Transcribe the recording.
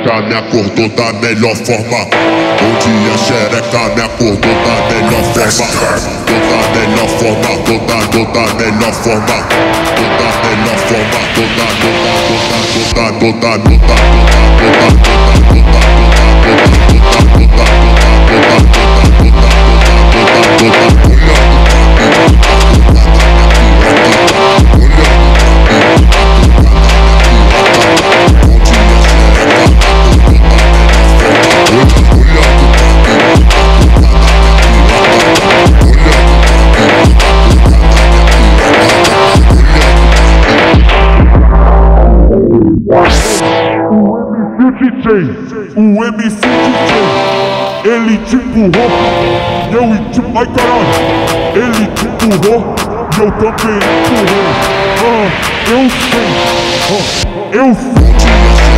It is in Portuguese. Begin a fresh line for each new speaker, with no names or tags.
xereca me acordou da melhor forma. Bom dia, xereca me acordou da melhor forma. Toda melhor forma, toda melhor forma. Toda melhor forma, o MC DJ, ele te empurrou, e eu te... Ai caralho, ele te empurrou, e eu também empurrei. Eu sei, eu sei.